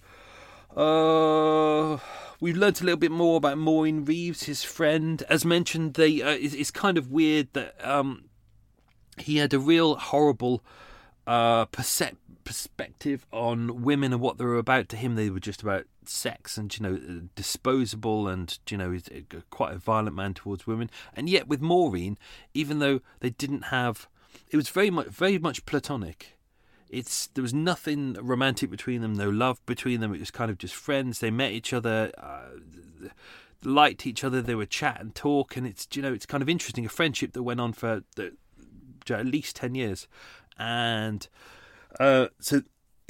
We've learnt a little bit more about Maureen Reeves, his friend. As mentioned, it's kind of weird that he had a real horrible perspective on women and what they were about. To him, they were just about sex and disposable, and he's quite a violent man towards women. And yet with Maureen, even though they didn't have, it was very much platonic. There was nothing romantic between them, no love between them. It was kind of just friends. They met each other, liked each other. They would chat and talk, and it's kind of interesting. A friendship that went on for at least 10 years, and so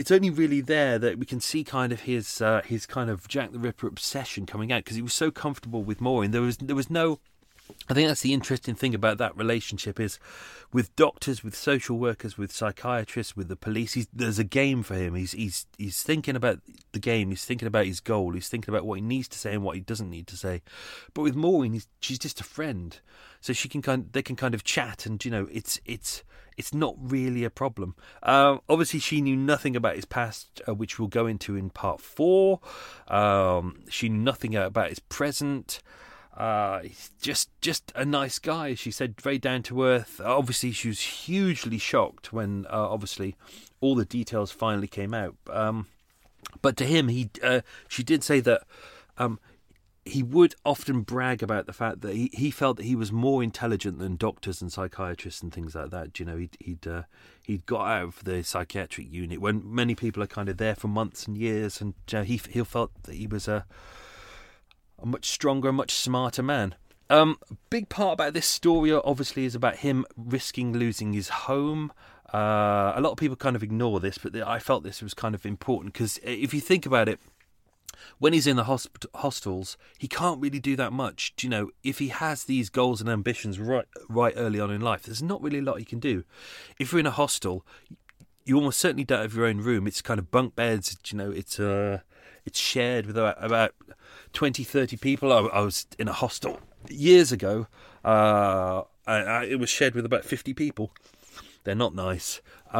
it's only really there that we can see kind of his kind of Jack the Ripper obsession coming out, because he was so comfortable with Maureen. There was no. I think that's the interesting thing about that relationship, is with doctors, with social workers, with psychiatrists, with the police. There's a game for him. He's thinking about the game. He's thinking about his goal. He's thinking about what he needs to say and what he doesn't need to say. But with Maureen, she's just a friend, so they can kind of chat, and it's not really a problem. Obviously, she knew nothing about his past, which we'll go into in part 4. She knew nothing about his present. He's just a nice guy, she said, very down to earth. Obviously, she was hugely shocked when obviously all the details finally came out. But to him, she did say that he would often brag about the fact that he felt that he was more intelligent than doctors and psychiatrists and things like that. He'd got out of the psychiatric unit when many people are kind of there for months and years, and he felt that he was a much stronger, much smarter man. A big part about this story, obviously, is about him risking losing his home. A lot of people kind of ignore this, but I felt this was kind of important, because if you think about it, when he's in the hostels, he can't really do that much. If he has these goals and ambitions right early on in life, there's not really a lot he can do. If you're in a hostel, you almost certainly don't have your own room. It's kind of bunk beds. It's shared with about 20, 30 people. I was in a hostel years ago. It was shared with about 50 people. They're not nice.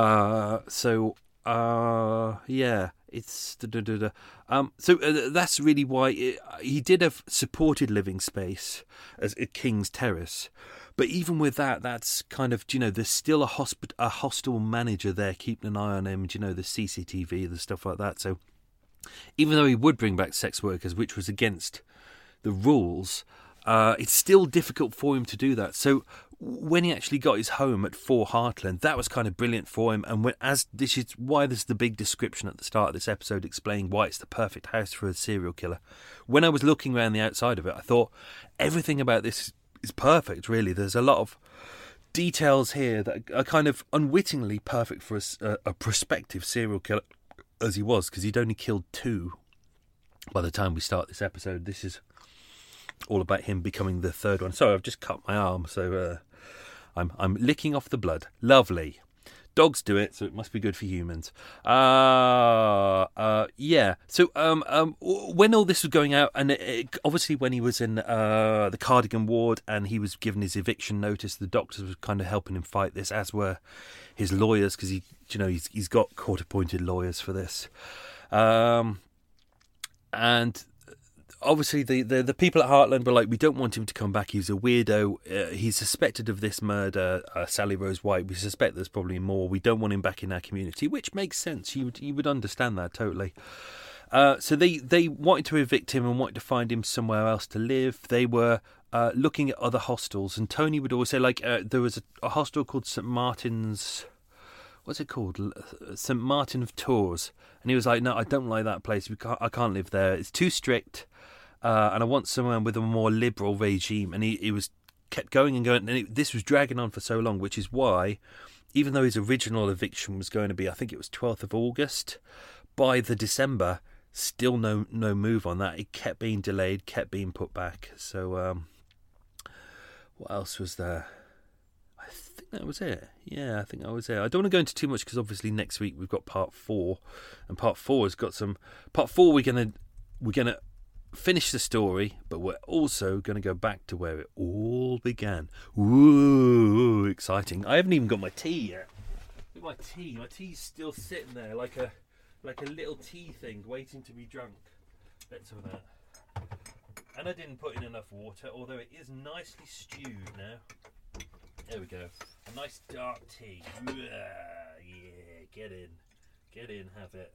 Yeah, it's so that's really why he did have supported living space as at King's Terrace. But even with that, that's kind of, there's still a hostel manager there keeping an eye on him, the CCTV, the stuff like that. So even though he would bring back sex workers, which was against the rules, it's still difficult for him to do that. So when he actually got his home at 4 Hartland, that was kind of brilliant for him. And this is the big description at the start of this episode, explaining why it's the perfect house for a serial killer. When I was looking around the outside of it, I thought everything about this is perfect, really. There's a lot of details here that are kind of unwittingly perfect for a prospective serial killer, as he was, because he'd only killed 2 by the time we start this episode. This is all about him becoming the 3rd one. Sorry, I've just cut my arm, so I'm licking off the blood. Lovely. Dogs do it, so it must be good for humans. Yeah. So when all this was going out, and obviously when he was in the Cardigan ward and he was given his eviction notice, the doctors were kind of helping him fight this, as were his lawyers, because he's got court-appointed lawyers for this. And obviously the people at Heartland were like, we don't want him to come back. He's a weirdo. He's suspected of this murder, Sally Rose White. We suspect there's probably more. We don't want him back in our community, which makes sense. You would understand that totally. So they wanted to evict him and wanted to find him somewhere else to live. They were looking at other hostels, and Tony would always say, there was a hostel called St. Martin's. What's it called? St. Martin of Tours. And he was like, no, I don't like that place. I can't live there. It's too strict. And I want someone with a more liberal regime. And he kept going and going. And this was dragging on for so long, which is why, even though his original eviction was going to be, I think it was 12th of August, by the December, still no move on that. It kept being delayed, kept being put back. So what else was there? I think that was it. Yeah, I think that was it. I don't want to go into too much because obviously next week we've got part 4, and part 4 has got some. Part 4 we're gonna finish the story, but we're also gonna go back to where it all began. Ooh, exciting! I haven't even got my tea yet. Look at my tea. My tea's still sitting there like a little tea thing waiting to be drunk. Let's have that. And I didn't put in enough water, although it is nicely stewed now. There we go. A nice dark tea. Yeah, get in, have it.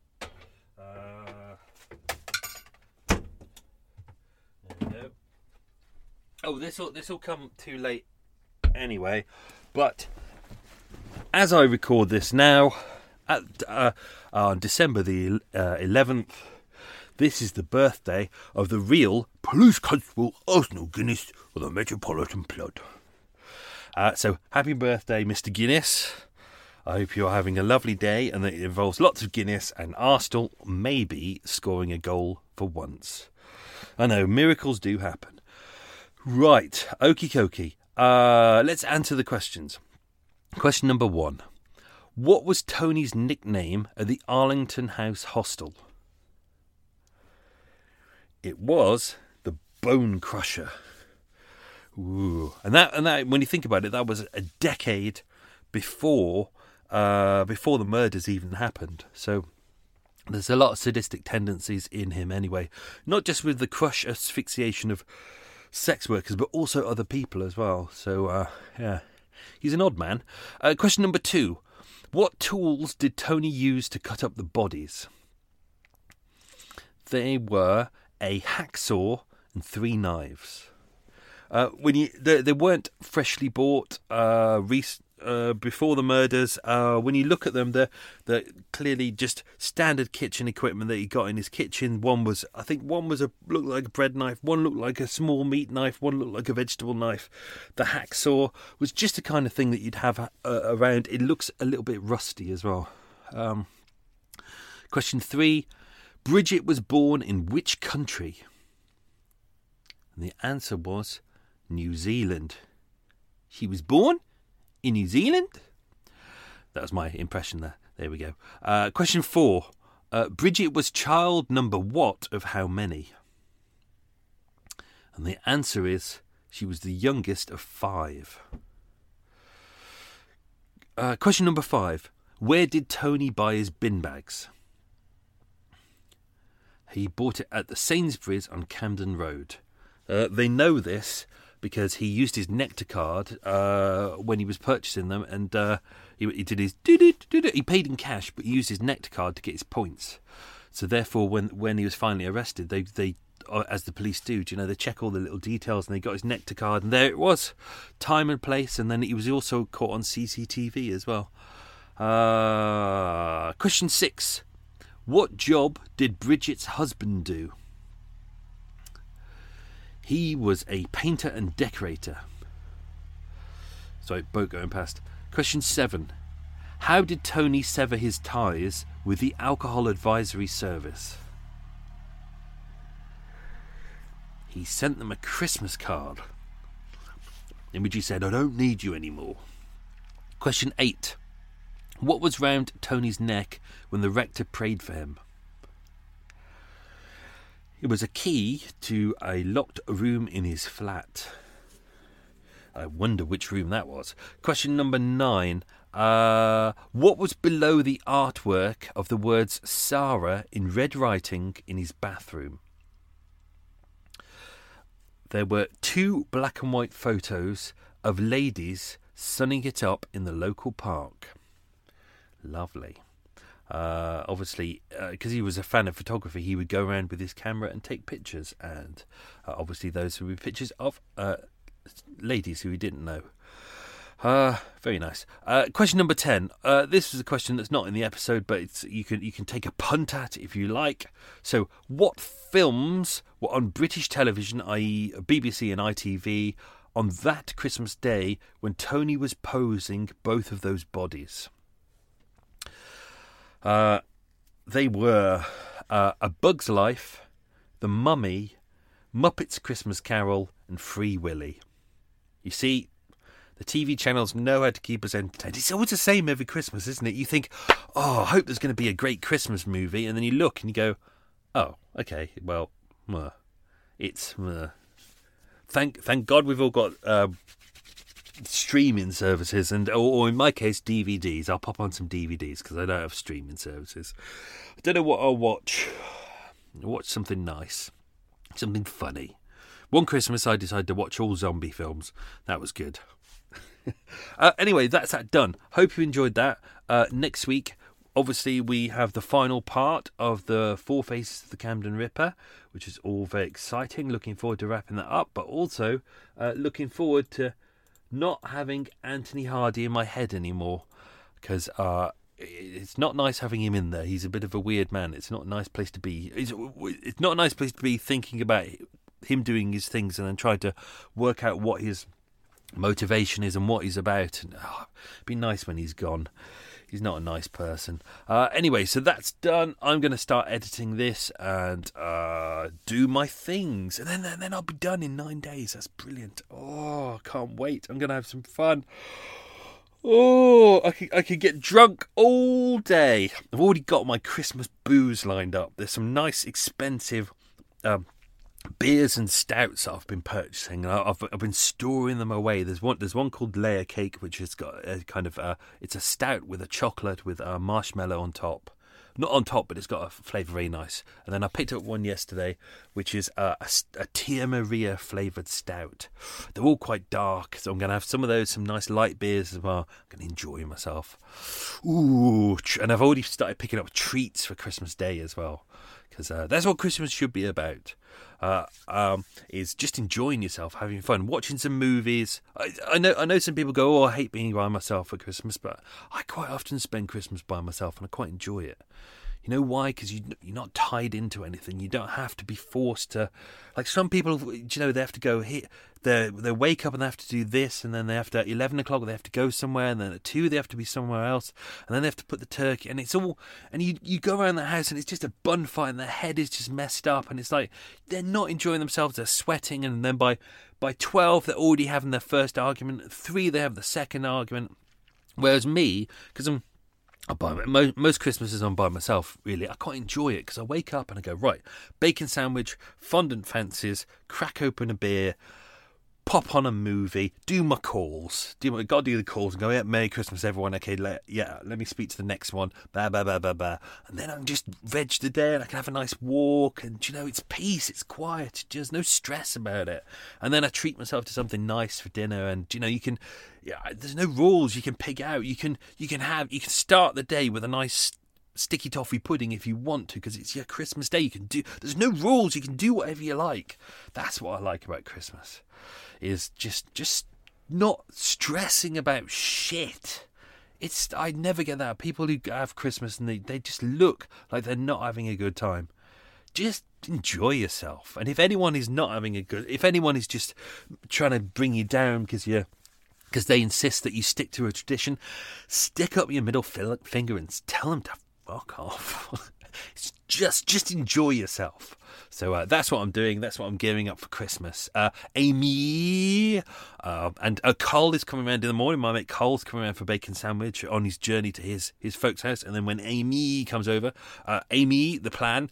There we go. Oh, this'll come too late anyway. But as I record this now, on December the 11th, this is the birthday of the real Police Constable Arsenal Guinness of the Metropolitan Blood. So happy birthday, Mr. Guinness. I hope you're having a lovely day and that it involves lots of Guinness and Arsenal maybe scoring a goal for once. I know, miracles do happen. Right, okie dokie. Let's answer the questions. Question number 1. What was Tony's nickname at the Arlington House Hostel? It was the Bone Crusher. Ooh. And that, when you think about it, that was a decade before the murders even happened. So there's a lot of sadistic tendencies in him anyway. Not just with the crush asphyxiation of sex workers, but also other people as well. So, yeah, he's an odd man. Question number 2. What tools did Tony use to cut up the bodies? They were a hacksaw and 3 knives. They weren't freshly bought before the murders. When you look at them, they're clearly just standard kitchen equipment that he got in his kitchen. One was looked like a bread knife, one looked like a small meat knife, one looked like a vegetable knife. The hacksaw was just the kind of thing that you'd have around. It looks a little bit rusty as well. Question 3. Bridget was born in which country? And the answer was New Zealand. She was born in New Zealand? That was my impression there. There we go. Question 4. Bridget was child number what of how many? And the answer is she was the youngest of 5. Question number 5. Where did Tony buy his bin bags? He bought it at the Sainsbury's on Camden Road. They know this because he used his Nectar card when he was purchasing them, and he did his he paid in cash, but he used his Nectar card to get his points. So therefore, when he was finally arrested, they as the police do, they check all the little details, and they got his Nectar card, and there it was, time and place, and then he was also caught on CCTV as well. Question 6. What job did Bridget's husband do? He was a painter and decorator. Sorry, boat going past. Question 7. How did Tony sever his ties with the Alcohol Advisory Service? He sent them a Christmas card in which he said, I don't need you anymore. Question 8. What was round Tony's neck when the rector prayed for him? It was a key to a locked room in his flat. I wonder which room that was. Question number 9. What was below the artwork of the words Sarah in red writing in his bathroom? There were 2 black and white photos of ladies sunning it up in the local park. Lovely. Obviously, because he was a fan of photography, he would go around with his camera and take pictures, and obviously those would be pictures of ladies who he didn't know. Very nice. Question number 10. This is a question that's not in the episode, but you can take a punt at if you like. So, what films were on British television, i.e. BBC and ITV, on that Christmas day when Tony was posing both of those bodies? They were A Bug's Life, The Mummy, Muppets Christmas Carol, and Free Willy. You see, the TV channels know how to keep us entertained. It's always the same every Christmas, isn't it? You think, oh, I hope there's going to be a great Christmas movie, and then you look and you go, oh, okay, well, it's... Thank God we've all got streaming services, or in my case, DVDs. I'll pop on some DVDs because I don't have streaming services. I don't know what I'll watch. I'll watch something nice, something funny. One Christmas I decided to watch all zombie films. That was good. Anyway, that's that done. Hope you enjoyed that. Next week, obviously, we have the final part of the 4 Faces of the Camden Ripper, which is all very exciting. Looking forward to wrapping that up, but also looking forward to not having Anthony Hardy in my head anymore, because it's not nice having him in there. He's a bit of a weird man. It's not a nice place to be. It's not a nice place to be thinking about him doing his things and then trying to work out what his motivation is and what he's about. And it'd be nice when he's gone. He's not a nice person. Anyway, so that's done. I'm going to start editing this and do my things. And then I'll be done in 9 days. That's brilliant. Oh, I can't wait. I'm going to have some fun. Oh, I could get drunk all day. I've already got my Christmas booze lined up. There's some nice, expensive beers and stouts that I've been purchasing. I've been storing them away. There's one called Layer Cake, which has got a kind of it's a stout with a chocolate with marshmallow on top. Not on top, but it's got a flavour very nice. And then I picked up one yesterday, which is a Tia Maria flavoured stout. They're all quite dark, so I'm going to have some of those, some nice light beers as well. I'm going to enjoy myself. Ooh, and I've already started picking up treats for Christmas Day as well, because that's what Christmas should be about. Is just enjoying yourself, having fun, watching some movies. I know some people go, I hate being by myself at Christmas, but I quite often spend Christmas by myself and I quite enjoy it. You know why? Because you're not tied into anything. You don't have to be forced to, like some people, they have to go here. They wake up and they have to do this, and then they have to, at 11 o'clock they have to go somewhere, and then at 2 they have to be somewhere else, and then they have to put the turkey, and it's all, and you go around the house and it's just a bun fight, and their head is just messed up, and it's like they're not enjoying themselves, they're sweating, and then by 12 they're already having their first argument, at 3 they have the second argument, whereas me, because most Christmases I'm by myself, really. I quite enjoy it because I wake up and I go, right, bacon sandwich, fondant fancies, crack open a beer, pop on a movie, do my calls. Got to do the calls and go, yeah, Merry Christmas, everyone. Okay, let me speak to the next one. Bah, bah, bah, bah, bah. And then I'm just veg the day and I can have a nice walk. And, it's peace, it's quiet. There's no stress about it. And then I treat myself to something nice for dinner. And, you can... Yeah, there's no rules you can pick out. You can start the day with a nice sticky toffee pudding if you want to, because it's your Christmas day. There's no rules. You can do whatever you like. That's what I like about Christmas, is just not stressing about shit. I never get that. People who have Christmas and they just look like they're not having a good time. Just enjoy yourself. And if anyone is just trying to bring you down because they insist that you stick to a tradition, stick up your middle finger and tell them to fuck off. Just enjoy yourself. So that's what I'm doing. That's what I'm gearing up for Christmas. Amy and Cole is coming around in the morning. My mate Cole's coming around for bacon sandwich on his journey to his folks' house. And then when Amy comes over, Amy, the plan,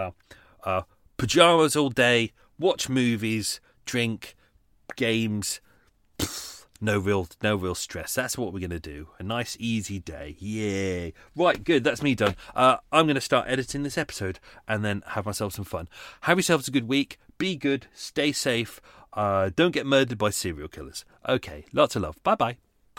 pajamas all day, watch movies, drink, games. No real stress. That's what we're going to do. A nice, easy day. Yay. Right, good. That's me done. I'm going to start editing this episode and then have myself some fun. Have yourselves a good week. Be good. Stay safe. Don't get murdered by serial killers. Okay, lots of love. Bye-bye.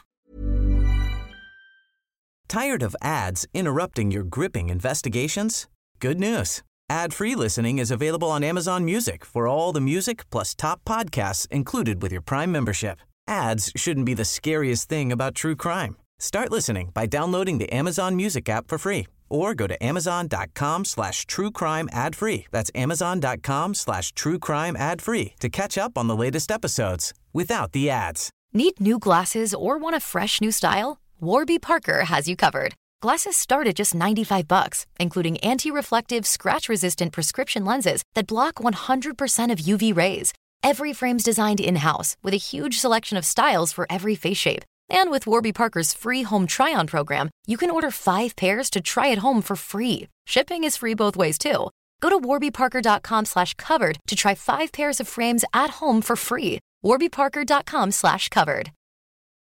Tired of ads interrupting your gripping investigations? Good news. Ad-free listening is available on Amazon Music for all the music plus top podcasts included with your Prime membership. Ads shouldn't be the scariest thing about true crime. Start listening by downloading the Amazon Music app for free or go to amazon.com/truecrime ad-free. That's amazon.com/truecrime ad-free to catch up on the latest episodes without the ads. Need new glasses or want a fresh new style? Warby Parker has you covered. Glasses start at just $95, including anti-reflective, scratch-resistant prescription lenses that block 100% of UV rays. Every frame's designed in-house with a huge selection of styles for every face shape. And with Warby Parker's free home try-on program, you can order 5 pairs to try at home for free. Shipping is free both ways, too. Go to warbyparker.com/covered to try 5 pairs of frames at home for free. warbyparker.com/covered.